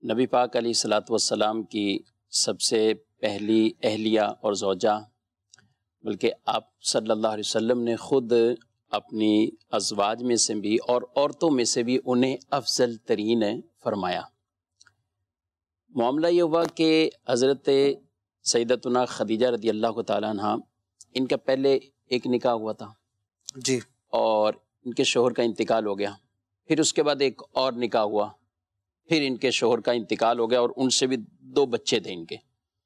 نبی پاک علیہ الصلوۃ والسلام کی سب سے پہلی اہلیہ اور زوجہ، بلکہ آپ صلی اللہ علیہ وسلم نے خود اپنی ازواج میں سے بھی اور عورتوں میں سے بھی انہیں افضل ترین فرمایا۔ معاملہ یہ ہوا کہ حضرت سیدتنا خدیجہ رضی اللہ تعالیٰ عنہ، ان کا پہلے ایک نکاح ہوا تھا جی، اور ان کے شوہر کا انتقال ہو گیا، پھر اس کے بعد ایک اور نکاح ہوا، پھر ان کے شوہر کا انتقال ہو گیا اور ان سے بھی 2 بچے تھے ان کے۔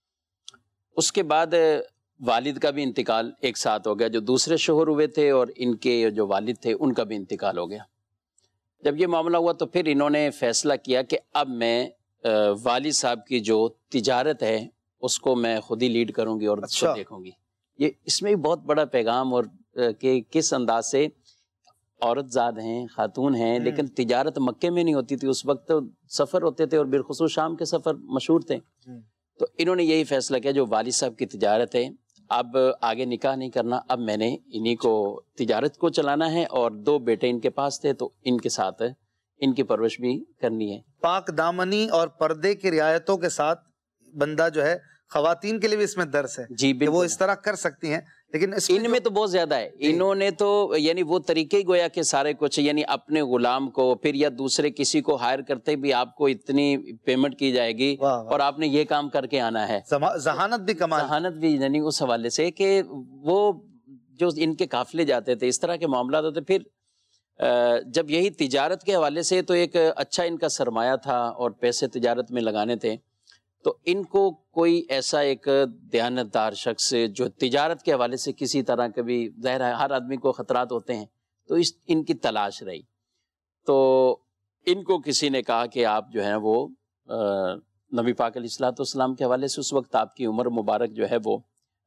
اس کے بعد والد کا بھی انتقال ایک ساتھ ہو گیا، جو دوسرے شوہر ہوئے تھے اور ان کے جو والد تھے ان کا بھی انتقال ہو گیا۔ جب یہ معاملہ ہوا تو پھر انہوں نے فیصلہ کیا کہ اب میں والد صاحب کی جو تجارت ہے اس کو میں خود ہی لیڈ کروں گی اور اس کو دیکھوں گی۔ یہ اس میں بھی بہت بڑا پیغام، اور کہ کس انداز سے عورت زاد ہیں، خاتون ہیں، لیکن تجارت مکے میں نہیں ہوتی تھی اس وقت، سفر ہوتے تھے اور بالخصوص شام کے سفر مشہور تھے۔ تو انہوں نے یہی فیصلہ کیا جو والد صاحب کی تجارت ہے اب آگے نکاح نہیں کرنا، اب میں نے انہی کو تجارت کو چلانا ہے، اور 2 بیٹے ان کے پاس تھے تو ان کے ساتھ ان کی پرورش بھی کرنی ہے۔ پاک دامنی اور پردے کی رعایتوں کے ساتھ بندہ جو ہے، خواتین کے لیے بھی اس میں درس ہے جی کہ وہ اس طرح کر سکتی ہیں، لیکن ان میں تو بہت زیادہ ہے۔ انہوں نے تو یعنی وہ طریقے ہی گویا کہ سارے کچھ، یعنی اپنے غلام کو پھر یا دوسرے کسی کو ہائر کرتے بھی آپ کو اتنی پیمنٹ کی جائے گی اور آپ نے یہ کام کر کے آنا ہے۔ ذہانت بھی کمال، ذہانت بھی، یعنی اس حوالے سے کہ وہ جو ان کے قافلے جاتے تھے، اس طرح کے معاملات ہوتے۔ پھر جب یہی تجارت کے حوالے سے تو ایک اچھا ان کا سرمایہ تھا اور پیسے تجارت میں لگانے تھے، تو ان کو کوئی ایسا ایک دیانتدار شخص جو تجارت کے حوالے سے کسی طرح کے بھی، ظاہر ہے ہر آدمی کو خطرات ہوتے ہیں، تو ان کی تلاش رہی۔ تو ان کو کسی نے کہا کہ آپ جو ہیں وہ نبی پاک علیہ الصلوۃ والسلام کے حوالے سے، اس وقت آپ کی عمر مبارک جو ہے وہ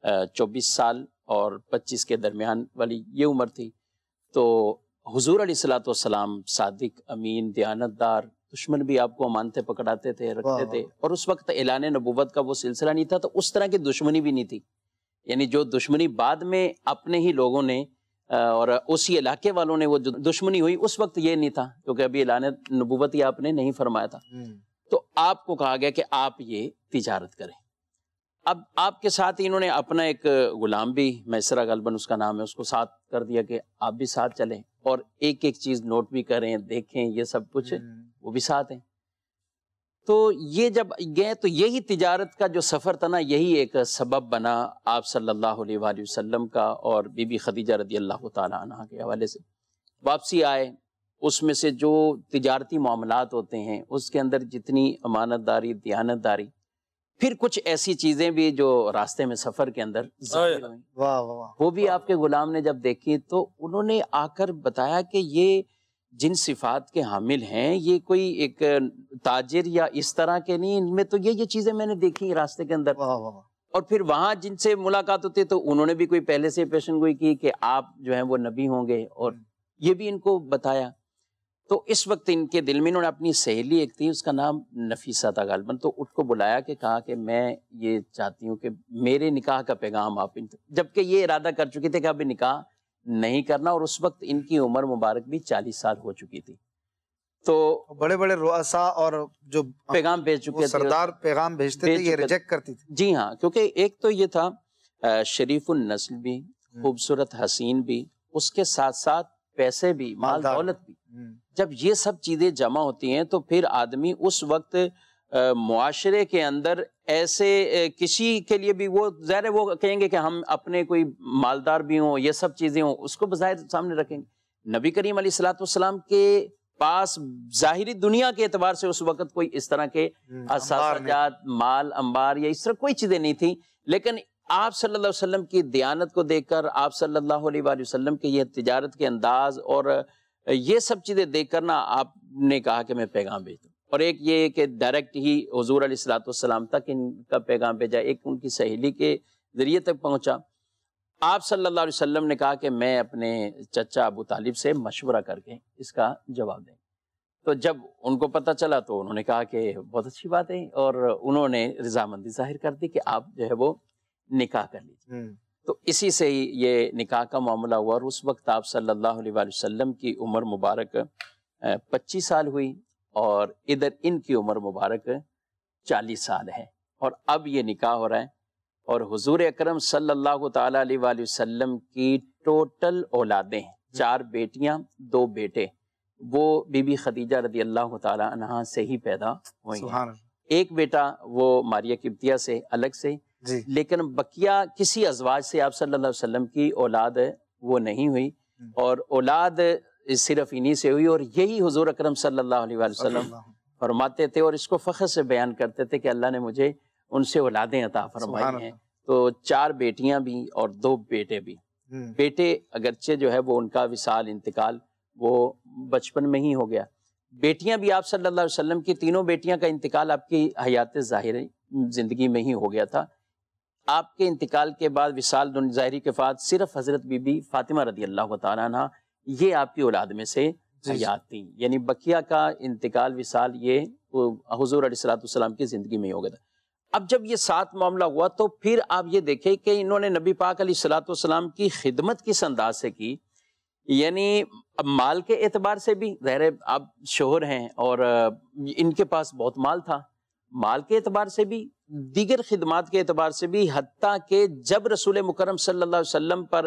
24 سال اور 25 کے درمیان والی یہ عمر تھی۔ تو حضور علیہ الصلوۃ والسلام صادق، امین، دیانتدار، دشمن بھی آپ کو امانتیں پکڑاتے تھے، رکھتے تھے، اور اس وقت اعلان نبوت کا وہ سلسلہ نہیں تھا، تو اس طرح کی دشمنی بھی نہیں تھی۔ یعنی جو دشمنی بعد میں اپنے ہی لوگوں نے اور اسی علاقے والوں نے وہ جو دشمنی ہوئی، اس وقت یہ نہیں تھا، کیونکہ ابھی اعلان نبوت ہی آپ نے نہیں فرمایا تھا۔ تو آپ کو کہا گیا کہ آپ یہ تجارت کریں۔ اب آپ کے ساتھ انہوں نے اپنا ایک غلام بھی، میسرہ غالباً اس کا نام ہے، اس کو ساتھ کر دیا کہ آپ بھی ساتھ چلیں اور ایک ایک چیز نوٹ بھی کریں، دیکھیں، یہ سب کچھ وہ بھی ساتھ ہیں۔ تو یہ جب گئے تو یہی تجارت کا جو سفر تھا نا، یہی ایک سبب بنا آپ صلی اللہ علیہ وآلہ وسلم کا اور بی بی خدیجہ رضی اللہ تعالیٰ عنہ کے حوالے سے۔ واپسی آئے، اس میں سے جو تجارتی معاملات ہوتے ہیں اس کے اندر جتنی امانت داری، دیانت داری، پھر کچھ ایسی چیزیں بھی جو راستے میں سفر کے اندر ظاہر ہوئیں، وہ بھی آپ کے غلام نے جب دیکھی تو انہوں نے آ کر بتایا کہ یہ جن صفات کے حامل ہیں، یہ کوئی ایک تاجر یا اس طرح کے نہیں، ان میں تو یہ چیزیں میں نے دیکھی راستے کے اندر۔ اور پھر وہاں جن سے ملاقات ہوتی تو انہوں نے بھی کوئی پہلے سے پیشن گوئی کی کہ آپ جو ہیں وہ نبی ہوں گے، اور یہ بھی ان کو بتایا۔ تو اس وقت ان کے دل میں انہوں نے اپنی سہیلی ایک تھی، اس کا نام نفیسہ تھا غالباً، تو اس کو بلایا کہ کہا کہ میں یہ چاہتی ہوں کہ میرے نکاح کا پیغام آپ جبکہ یہ ارادہ کر چکی تھے کہ اب نکاح نہیں کرنا، اور اس وقت ان کی عمر مبارک بھی 40 سال ہو چکی تھی۔ تو بڑے بڑے رؤساء اور جو پیغام بھیج چکے تھے، سردار پیغام بھیجتے تھے، یہ ریجیکٹ کرتی تھی۔ جی ہاں، کیونکہ ایک تو یہ تھا شریف النسل بھی، خوبصورت حسین بھی، اس کے ساتھ ساتھ پیسے بھی، مال دولت بھی۔ جب یہ سب چیزیں جمع ہوتی ہیں تو پھر آدمی اس وقت معاشرے کے اندر ایسے کسی کے لیے بھی، وہ ظاہر ہے وہ کہیں گے کہ ہم اپنے کوئی مالدار بھی ہوں، یہ سب چیزیں ہوں، اس کو بظاہر سامنے رکھیں گے۔ نبی کریم علیہ الصلوۃ والسلام کے پاس ظاہری دنیا کے اعتبار سے اس وقت کوئی اس طرح کے اثاثات، مال، انبار یا اس طرح کوئی چیزیں نہیں تھیں، لیکن آپ صلی اللہ علیہ وسلم کی دیانت کو دیکھ کر، آپ صلی اللہ علیہ وآلہ وسلم کے یہ تجارت کے انداز اور یہ سب چیزیں دیکھ کر نا، آپ نے کہا کہ میں پیغام بھیج دوں۔ اور ایک یہ کہ ڈائریکٹ ہی حضور علیہ الصلوۃ والسلام تک ان کا پیغام بھیجا، ایک ان کی سہیلی کے ذریعے تک پہنچا۔ آپ صلی اللہ علیہ وسلم نے کہا کہ میں اپنے چچا ابو طالب سے مشورہ کر کے اس کا جواب دیں۔ تو جب ان کو پتہ چلا تو انہوں نے کہا کہ بہت اچھی بات ہے، اور انہوں نے رضامندی ظاہر کر دی کہ آپ جو ہے وہ نکاح کر لیجیے۔ تو اسی سے ہی یہ نکاح کا معاملہ ہوا، اور اس وقت آپ صلی اللہ علیہ وآلہ وسلم کی عمر مبارک 25 سال ہوئی، اور ادھر ان کی عمر مبارک 40 سال ہے، اور اب یہ نکاح ہو رہا ہے، اور حضور اکرم صلی اللہ تعالیٰ علیہ وآلہ وسلم کی ٹوٹل اولادیں 4 بیٹیاں 2 بیٹے، وہ بی بی خدیجہ رضی اللہ تعالیٰ عنہا سے ہی پیدا ہوئی ہیں۔ ایک بیٹا وہ ماریہ قبطیہ سے الگ سے، لیکن بقیہ کسی ازواج سے آپ صلی اللہ علیہ وسلم کی اولاد وہ نہیں ہوئی، اور اولاد صرف انہی سے ہوئی، اور یہی حضور اکرم صلی اللہ علیہ وآلہ وسلم فرماتے تھے، اور اس کو فخر سے بیان کرتے تھے کہ اللہ نے مجھے ان سے اولادیں عطا فرمائی ہیں۔ تو 4 بیٹیاں بھی اور 2 بیٹے بھی۔ بیٹے اگرچہ جو ہے وہ ان کا وصال انتقال وہ بچپن میں ہی ہو گیا، بیٹیاں بھی آپ صلی اللہ علیہ وسلم کی تینوں بیٹیاں کا انتقال آپ کی حیات ظاہری زندگی میں ہی ہو گیا تھا۔ آپ کے انتقال کے بعد وصال ظاہری کے بعد صرف حضرت بی بی فاطمہ رضی اللہ تعالیٰ عنہ یہ آپ کی اولاد میں سے حیات تھی، یعنی بقیہ کا انتقال وصال یہ حضور علیہ الصلوۃ والسلام کی زندگی میں ہی ہو گیا تھا۔ اب جب یہ 7 معاملہ ہوا تو پھر آپ یہ دیکھیں کہ انہوں نے نبی پاک علیہ الصلوۃ والسلام کی خدمت کس انداز سے کی، یعنی اب مال کے اعتبار سے بھی ظاہر ہے آپ شوہر ہیں اور ان کے پاس بہت مال تھا، مال کے اعتبار سے بھی، دیگر خدمات کے اعتبار سے بھی، حتیٰ کہ جب رسول مکرم صلی اللہ علیہ وسلم پر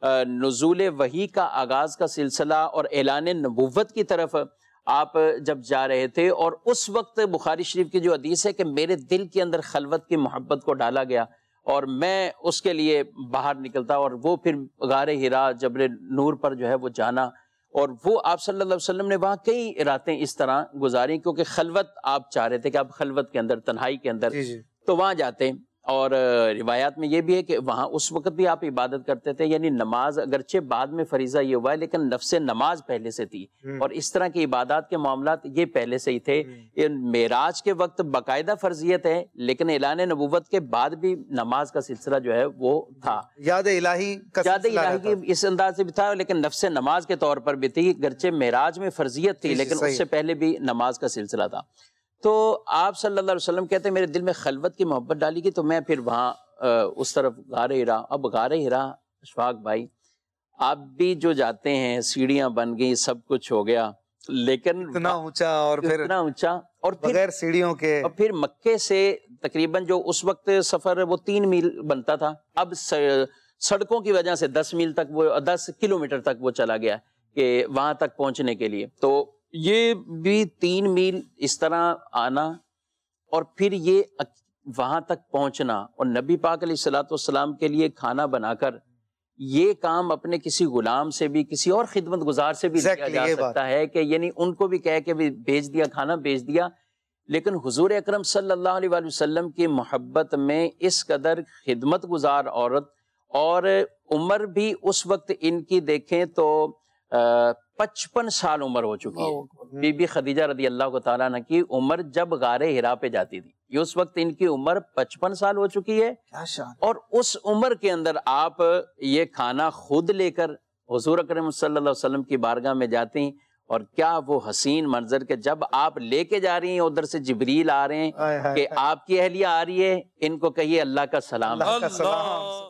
نزول وحی کا آغاز کا سلسلہ اور اعلان نبوت کی طرف آپ جب جا رہے تھے، اور اس وقت بخاری شریف کی جو حدیث ہے کہ میرے دل کے اندر خلوت کی محبت کو ڈالا گیا اور میں اس کے لیے باہر نکلتا، اور وہ پھر غار حرا جبل نور پر جو ہے وہ جانا، اور وہ آپ صلی اللہ علیہ وسلم نے وہاں کئی راتیں اس طرح گزاری کیونکہ خلوت آپ چاہ رہے تھے کہ آپ خلوت کے اندر، تنہائی کے اندر تو وہاں جاتے۔ اور روایات میں یہ بھی ہے کہ وہاں اس وقت بھی آپ عبادت کرتے تھے، یعنی نماز اگرچہ بعد میں فریضہ یہ ہوا ہے لیکن نفس نماز پہلے سے تھی، اور اس طرح کی عبادات کے معاملات یہ پہلے سے ہی تھے۔ معراج کے وقت باقاعدہ فرضیت ہے، لیکن اعلان نبوت کے بعد بھی نماز کا سلسلہ جو ہے وہ تھا، یاد الہی کی اس انداز سے بھی تھا، لیکن نفس نماز کے طور پر بھی تھی، گرچہ معراج میں فرضیت تھی لیکن اس سے پہلے بھی نماز کا سلسلہ تھا۔ تو آپ صلی اللہ علیہ وسلم کہتے ہیں میرے دل میں خلوت کی محبت ڈالی گئی، تو میں پھر وہاں اس طرف غار حرا۔ اب غار حرا اشفاق بھائی آپ بھی جو جاتے ہیں، سیڑھیاں بن گئی، سب کچھ ہو گیا، لیکن اتنا اونچا اور پھر بغیر سیڑھیوں کے، اور پھر مکے سے تقریباً جو اس وقت سفر وہ 3 میل بنتا تھا، اب سڑکوں کی وجہ سے 10 میل تک وہ 10 کلومیٹر تک وہ چلا گیا کہ وہاں تک پہنچنے کے لیے، تو یہ بھی 3 میل اس طرح آنا اور پھر یہ وہاں تک پہنچنا، اور نبی پاک علیہ الصلوۃ والسلام کے لیے کھانا بنا کر، یہ کام اپنے کسی غلام سے بھی، کسی اور خدمت گزار سے بھی کیا جا سکتا ہے کہ یعنی ان کو بھی کہہ کے بھی بھیج دیا، کھانا بھیج دیا، لیکن حضور اکرم صلی اللہ علیہ وآلہ وسلم کی محبت میں اس قدر خدمت گزار عورت، اور عمر بھی اس وقت ان کی دیکھیں تو 55 سال عمر ہو چکی ہے۔ بی بی خدیجہ رضی اللہ تعالیٰ عنہ کی عمر جب غار حرا پہ جاتی تھی، یہ اس وقت ان کی عمر 55 سال ہو چکی ہے، اور اس عمر کے اندر آپ یہ کھانا خود لے کر حضور اکرم صلی اللہ علیہ وسلم کی بارگاہ میں جاتی ہیں، اور کیا وہ حسین منظر کہ جب آپ لے کے جا رہی ہیں، ادھر سے جبریل آ رہے ہیں کہ آپ کی اہلیہ آ رہی ہے، ان کو کہیے اللہ کا سلام۔